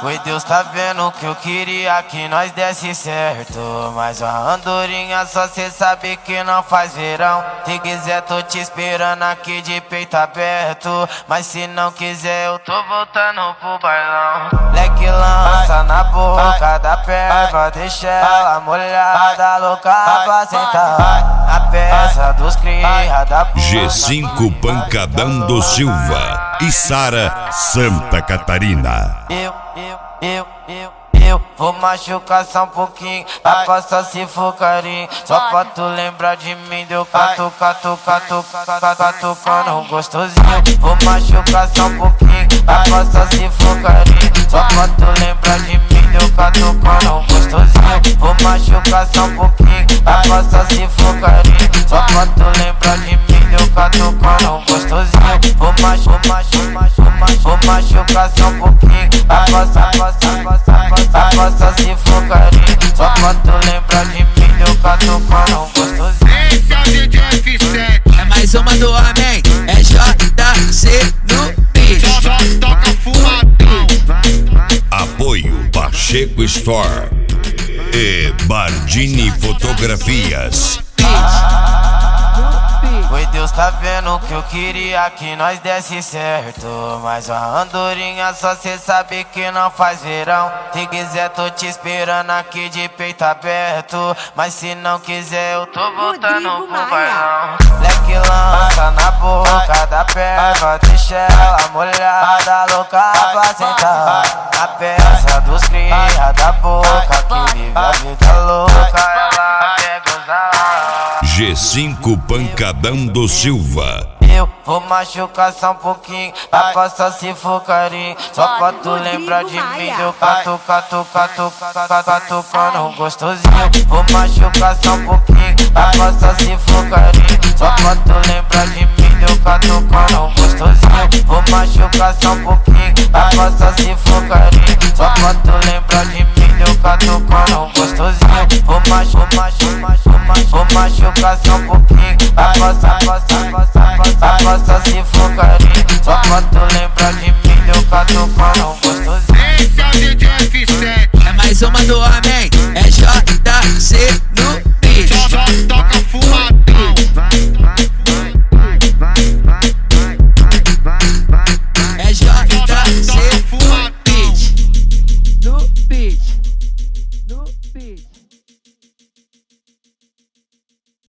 Oi, Deus tá vendo que eu queria que nós desse certo, mas uma andorinha só cê sabe que não faz verão. Se quiser tô te esperando aqui de peito aberto, mas se não quiser eu tô voltando pro bailão. Leque lança na boca da perva, deixa ela molhada, louca pra sentar na peça dos cria da boca. G5 Pancadão do Silva e Sara Santa Catarina. Eu vou machucar só um pouquinho, dá pra só se for carinho. Só pra tu lembrar de mim, deu catucando gostosinho. Vou machucar só um pouquinho, dá pra só se for carinho. Só pra tu lembrar de mim, deu catucando gostosinho. Vou machucar só um pouquinho, dá pra só se for carinho. Só pra tu lembrar de mim, deu catucando gostosinho. Vou machucar só um pouquinho, dá pra só se for carinho. Só pra tu lembrar de mim, deu catucando gostosinho. Esse é o DJ F7. É mais uma do homem, é JC no beat. Só toca fumadão. Apoio Pacheco Store e Bardini Fotografias. Oi, Deus tá vendo que eu queria que nós desse certo, mas uma andorinha só cê sabe que não faz verão. Se quiser tô te esperando aqui de peito aberto, mas se não quiser eu tô voltando pro bailão. Leque lança na boca da perva, deixa ela molhada, louca pra sentar na peça dos cria da boca, que vive a vida louca, ela quer gozar. G5 Pancadão do Silva. Eu vou machucar só um pouquinho, dá pra só se for carinho. Só pra tu lembrar de mim, deu catucando gostosinho. Vou machucar só um pouquinho, dá pra só se for carinho. Só pra tu lembrar de mim, deu catucando gostosinho. Vou machucar só um pouquinho, dá pra só se for carinho. Só pra tu lembrar de mim, deu catucando gostosinho. Vou machucar só um pouquinho, dá pra só se for carinho. Só pra tu lembrar de mim, deu catucando gostosinho. Esse é o DJ F7. É mais uma do homem, é JC